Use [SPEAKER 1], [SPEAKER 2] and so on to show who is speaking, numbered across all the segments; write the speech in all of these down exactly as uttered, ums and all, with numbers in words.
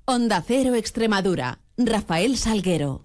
[SPEAKER 1] Onda Cero Extremadura. Rafael Salguero.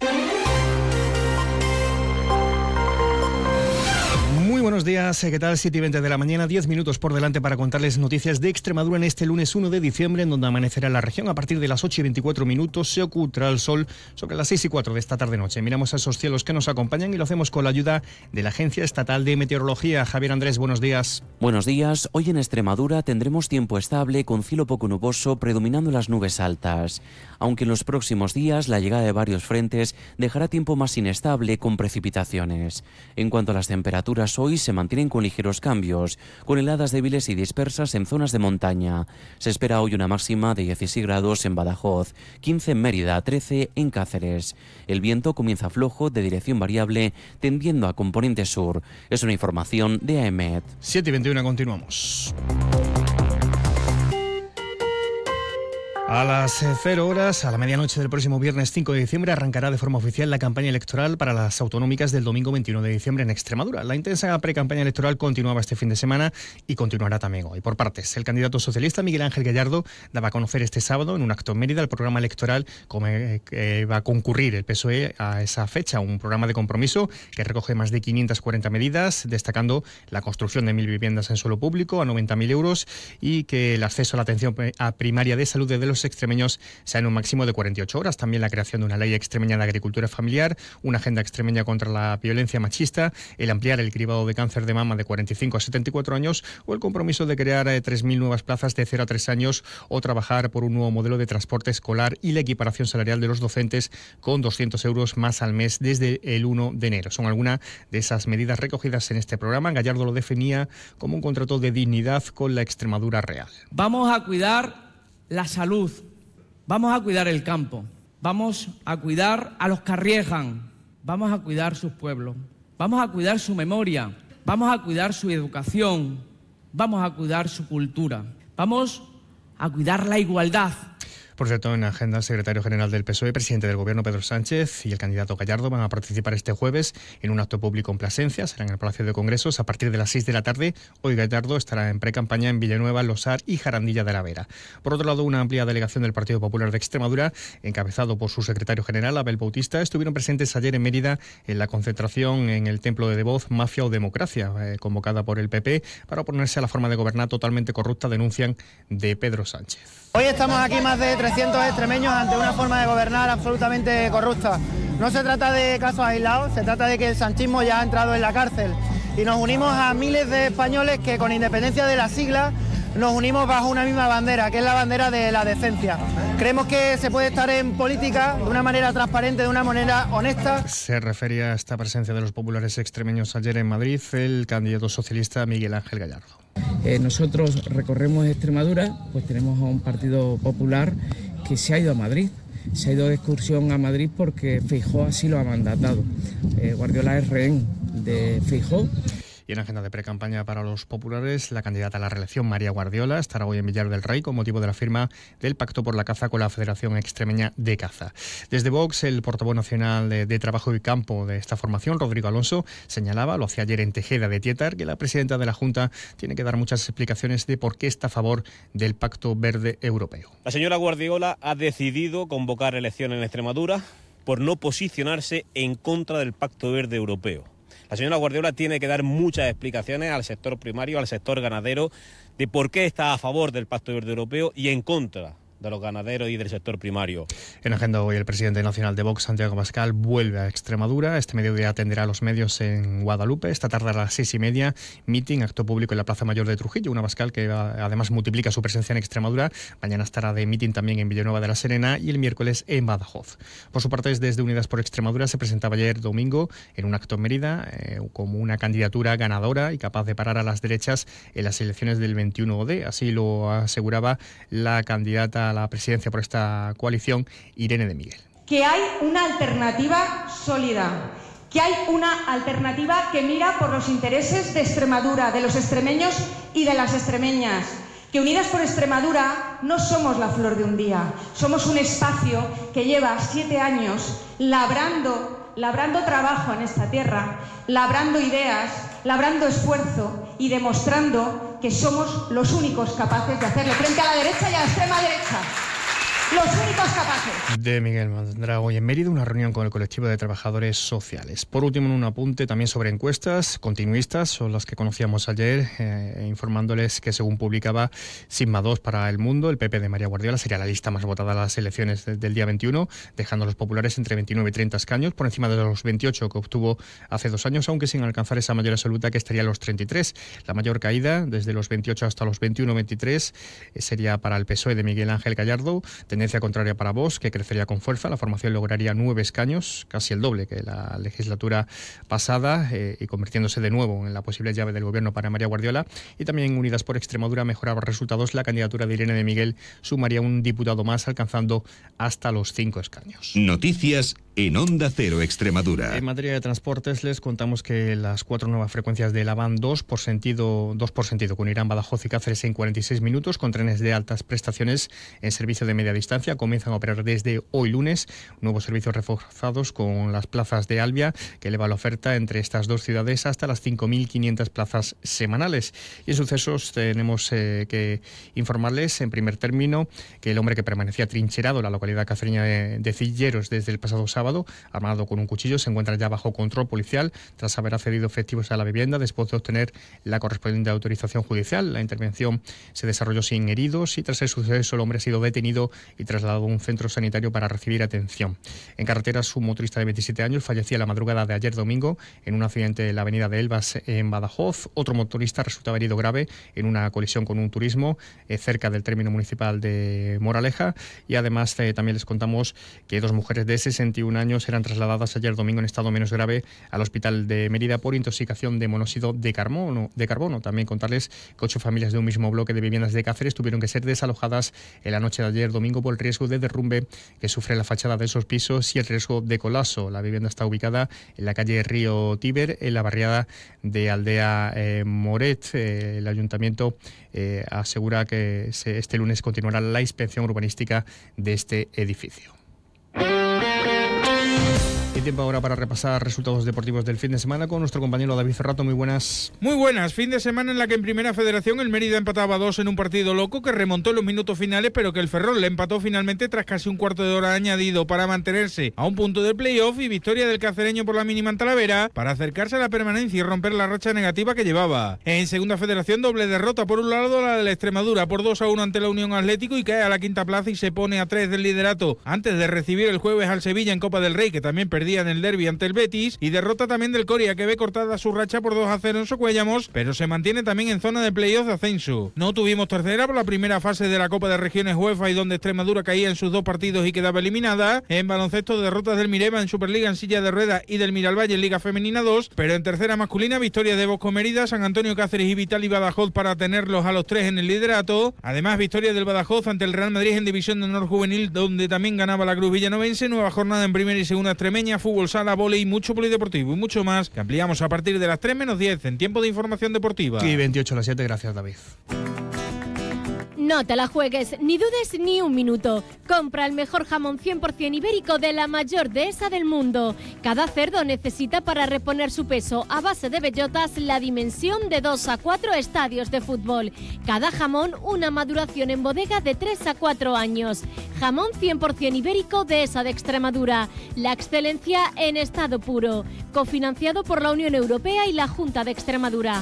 [SPEAKER 2] Muy buenos días, ¿qué tal? siete y veinte de la mañana, diez minutos por delante para contarles noticias de Extremadura en este lunes uno de diciembre, en donde amanecerá la región a partir de las ocho y veinticuatro minutos, se ocultará el sol sobre las seis y cuatro de esta tarde-noche. Miramos a esos cielos que nos acompañan y lo hacemos con la ayuda de la Agencia Estatal de Meteorología. Javier Andrés, buenos días.
[SPEAKER 3] Buenos días. Hoy en Extremadura tendremos tiempo estable con cielo poco nuboso predominando las nubes altas. Aunque en los próximos días la llegada de varios frentes dejará tiempo más inestable con precipitaciones. En cuanto a las temperaturas, hoy se mantienen con ligeros cambios, con heladas débiles y dispersas en zonas de montaña. Se espera hoy una máxima de dieciséis grados en Badajoz, quince en Mérida, trece en Cáceres. El viento comienza flojo de dirección variable, tendiendo a componente sur. Es una información de AEMET.
[SPEAKER 2] siete y veintiuno, continuamos. A las cero horas, a la medianoche del próximo viernes cinco de diciembre, arrancará de forma oficial la campaña electoral para las autonómicas del domingo veintiuno de diciembre en Extremadura. La intensa pre-campaña electoral continuaba este fin de semana y continuará también hoy. Por partes, el candidato socialista Miguel Ángel Gallardo daba a conocer este sábado en un acto en Mérida el programa electoral como eh, va a concurrir el P S O E a esa fecha, un programa de compromiso que recoge más de quinientas cuarenta medidas, destacando la construcción de mil viviendas en suelo público a noventa mil euros y que el acceso a la atención primaria de salud de los Los extremeños sea en un máximo de cuarenta y ocho horas. También la creación de una ley extremeña de agricultura familiar, una agenda extremeña contra la violencia machista, el ampliar el cribado de cáncer de mama de cuarenta y cinco a setenta y cuatro años o el compromiso de crear eh, tres mil nuevas plazas de cero a tres años o trabajar por un nuevo modelo de transporte escolar y la equiparación salarial de los docentes con doscientos euros más al mes desde el uno de enero. Son algunas de esas medidas recogidas en este programa. Gallardo lo definía como un contrato de dignidad con la Extremadura real.
[SPEAKER 4] Vamos a cuidar la salud, vamos a cuidar el campo, vamos a cuidar a los que arriesgan, vamos a cuidar sus pueblos, vamos a cuidar su memoria, vamos a cuidar su educación, vamos a cuidar su cultura, vamos a cuidar la igualdad.
[SPEAKER 2] Por cierto, en la agenda, el secretario general del P S O E, presidente del Gobierno Pedro Sánchez y el candidato Gallardo van a participar este jueves en un acto público en Plasencia, será en el Palacio de Congresos a partir de las seis de la tarde. Hoy Gallardo estará en pre-campaña en Villanueva, Losar y Jarandilla de la Vera. Por otro lado, una amplia delegación del Partido Popular de Extremadura, encabezado por su secretario general, Abel Bautista, estuvieron presentes ayer en Mérida en la concentración en el Templo de Devoz, Mafia o Democracia, eh, convocada por el P P para oponerse a la forma de gobernar totalmente corrupta, denuncian, de Pedro Sánchez.
[SPEAKER 5] Hoy estamos aquí más de trescientos extremeños ante una forma de gobernar absolutamente corrupta. No se trata de casos aislados, se trata de que el sanchismo ya ha entrado en la cárcel y nos unimos a miles de españoles que, con independencia de las siglas, nos unimos bajo una misma bandera, que es la bandera de la decencia. Creemos que se puede estar en política de una manera transparente, de una manera honesta.
[SPEAKER 2] Se refería a esta presencia de los populares extremeños ayer en Madrid el candidato socialista Miguel Ángel Gallardo.
[SPEAKER 6] Eh, nosotros recorremos Extremadura, pues tenemos a un partido popular que se ha ido a Madrid. Se ha ido de excursión a Madrid porque Feijóo así lo ha mandatado. Eh, Guardiola es rehén de Feijóo.
[SPEAKER 2] Y en agenda de precampaña para los populares, la candidata a la reelección, María Guardiola, estará hoy en Villar del Rey con motivo de la firma del Pacto por la Caza con la Federación Extremeña de Caza. Desde Vox, el portavoz nacional de, de Trabajo y Campo de esta formación, Rodrigo Alonso, señalaba, lo hacía ayer en Tejeda de Tietar, que la presidenta de la Junta tiene que dar muchas explicaciones de por qué está a favor del Pacto Verde Europeo.
[SPEAKER 7] La señora Guardiola ha decidido convocar elecciones en Extremadura por no posicionarse en contra del Pacto Verde Europeo. La señora Guardiola tiene que dar muchas explicaciones al sector primario, al sector ganadero, de por qué está a favor del Pacto Verde Europeo y en contra de los ganaderos y del sector primario.
[SPEAKER 2] En agenda hoy, el presidente nacional de Vox, Santiago Abascal, vuelve a Extremadura. Este mediodía atenderá a los medios en Guadalupe. Esta tarde a las seis y media, meeting, acto público en la Plaza Mayor de Trujillo. Un Abascal que además multiplica su presencia en Extremadura. Mañana estará de meeting también en Villanueva de la Serena y el miércoles en Badajoz. Por su parte, desde Unidas por Extremadura se presentaba ayer domingo en un acto en Mérida eh, como una candidatura ganadora y capaz de parar a las derechas en las elecciones del veintiuno de. Así lo aseguraba la candidata a la presidencia por esta coalición, Irene de Miguel.
[SPEAKER 8] Que hay una alternativa sólida, que hay una alternativa que mira por los intereses de Extremadura, de los extremeños y de las extremeñas. Que Unidas por Extremadura no somos la flor de un día, somos un espacio que lleva siete años labrando, labrando trabajo en esta tierra, labrando ideas, labrando esfuerzo y demostrando que somos los únicos capaces de hacerle frente a la derecha y a la extrema derecha. los únicos capaces.
[SPEAKER 2] De Miguel Mondragón. Hoy en Mérida una reunión con el colectivo de trabajadores sociales. Por último, un apunte también sobre encuestas continuistas, son las que conocíamos ayer, eh, informándoles que según publicaba Sigma dos para El Mundo, el P P de María Guardiola sería la lista más votada a las elecciones de, del día veintiuno, dejando a los populares entre veintinueve y treinta escaños, por encima de los veintiocho que obtuvo hace dos años, aunque sin alcanzar esa mayoría absoluta que estaría a los treinta y tres. La mayor caída, desde los veintiocho hasta los veintiuno veintitrés, eh, sería para el P S O E de Miguel Ángel Gallardo, tendencia contraria para Vox, que crecería con fuerza. La formación lograría nueve escaños, casi el doble que la legislatura pasada, eh, y convirtiéndose de nuevo en la posible llave del gobierno para María Guardiola. Y también Unidas por Extremadura mejoraba resultados. La candidatura de Irene de Miguel sumaría un diputado más, alcanzando hasta los cinco escaños.
[SPEAKER 9] Noticias en Onda Cero Extremadura.
[SPEAKER 2] En materia de transportes les contamos que las cuatro nuevas frecuencias de la van dos por sentido, dos por sentido con Irán, Badajoz y Cáceres en cuarenta y seis minutos, con trenes de altas prestaciones en servicio de media distancia, comienzan a operar desde hoy lunes. Nuevos servicios reforzados con las plazas de Albia, que eleva la oferta entre estas dos ciudades hasta las cinco mil quinientas plazas semanales. Y en sucesos tenemos eh, que informarles en primer término que el hombre que permanecía trincherado en la localidad cacereña de, de Cilleros desde el pasado sábado, armado con un cuchillo, se encuentra ya bajo control policial tras haber accedido efectivos a la vivienda después de obtener la correspondiente autorización judicial. La intervención se desarrolló sin heridos y tras el suceso el hombre ha sido detenido y trasladado a un centro sanitario para recibir atención. En carreteras, un motorista de veintisiete años fallecía la madrugada de ayer domingo en un accidente en la avenida de Elvas en Badajoz. Otro motorista resultaba herido grave en una colisión con un turismo eh, cerca del término municipal de Moraleja. Y además eh, también les contamos que dos mujeres de sesenta y un años eran trasladadas ayer domingo en estado menos grave al hospital de Mérida por intoxicación de monóxido de carbono. De carbono. También contarles que ocho familias de un mismo bloque de viviendas de Cáceres tuvieron que ser desalojadas en la noche de ayer domingo por el riesgo de derrumbe que sufre la fachada de esos pisos y el riesgo de colapso. La vivienda está ubicada en la calle Río Tíber, en la barriada de Aldea eh, Moret. Eh, el ayuntamiento eh, asegura que se, este lunes continuará la inspección urbanística de este edificio. Y tiempo ahora para repasar resultados deportivos del fin de semana con nuestro compañero David Ferrato. Muy buenas.
[SPEAKER 10] Muy buenas. Fin de semana en la que en Primera Federación el Mérida empataba dos en un partido loco que remontó en los minutos finales, pero que el Ferrol le empató finalmente tras casi un cuarto de hora añadido para mantenerse a un punto del playoff, y victoria del cacereño por la mínima en Talavera para acercarse a la permanencia y romper la racha negativa que llevaba. En Segunda Federación, doble derrota. Por un lado, la de la Extremadura por dos a uno ante la Unión Atlético y cae a la quinta plaza y se pone a tres del liderato antes de recibir el jueves al Sevilla en Copa del Rey, que también perdía en el derbi ante el Betis, y derrota también del Coria, que ve cortada su racha por dos a cero en Socuéllamos, pero se mantiene también en zona de playoff de ascenso. No tuvimos tercera por la primera fase de la Copa de Regiones UEFA, y donde Extremadura caía en sus dos partidos y quedaba eliminada. En baloncesto, derrotas del Mireva en Superliga en silla de ruedas y del Miralvalle en Liga Femenina dos, pero en tercera masculina, victoria de Bosco Mérida, San Antonio, Cáceres y Vital y Badajoz para tenerlos a los tres en el liderato. Además, victoria del Badajoz ante el Real Madrid en División de Honor Juvenil, donde también ganaba la Cruz Villanovense. Nueva jornada en primera y segunda extremeña, fútbol sala, vóley y mucho polideportivo y mucho más, que ampliamos a partir de las tres menos diez en tiempo de información deportiva.
[SPEAKER 2] Y veintiocho a las siete, gracias David.
[SPEAKER 11] No te la juegues, ni dudes ni un minuto. Compra el mejor jamón cien por ciento ibérico de la mayor dehesa del mundo. Cada cerdo necesita para reponer su peso a base de bellotas la dimensión de dos a cuatro estadios de fútbol. Cada jamón una maduración en bodega de tres a cuatro años. Jamón cien por ciento ibérico dehesa de Extremadura. La excelencia en estado puro. Cofinanciado por la Unión Europea y la Junta de Extremadura.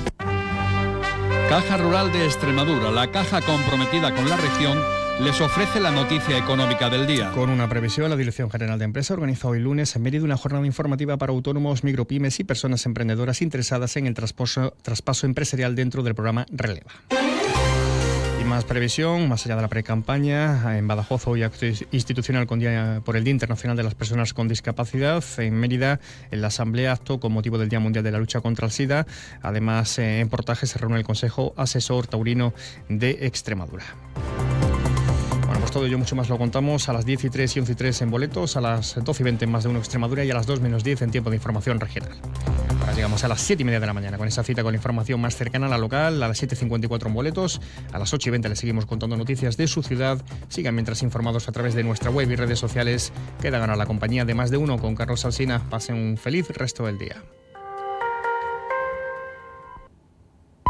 [SPEAKER 12] Caja Rural de Extremadura, la caja comprometida con la región, les ofrece la noticia económica del día.
[SPEAKER 2] Con una previsión, la Dirección General de Empresa organiza hoy lunes en Mérida una jornada informativa para autónomos, micropymes y personas emprendedoras interesadas en el traspaso, traspaso empresarial dentro del programa Releva. Y más previsión, más allá de la pre-campaña, en Badajoz hoy acto institucional con día, por el Día Internacional de las Personas con Discapacidad. En Mérida, en la Asamblea, acto con motivo del Día Mundial de la Lucha contra el SIDA. Además, en Portaje se reúne el Consejo Asesor Taurino de Extremadura. Bueno, pues todo ello mucho más lo contamos a las diez y tres y once y tres en boletos, a las doce y veinte en Más de Uno Extremadura y a las dos menos diez en tiempo de información regional. Ahora llegamos a las siete y media de la mañana con esa cita con la información más cercana a la local, a las siete y cincuenta y cuatro en boletos, a las ocho y veinte le seguimos contando noticias de su ciudad. Sigan mientras informados a través de nuestra web y redes sociales. Quedan ahora la compañía de Más de Uno con Carlos Alsina. Pasen un feliz resto del día.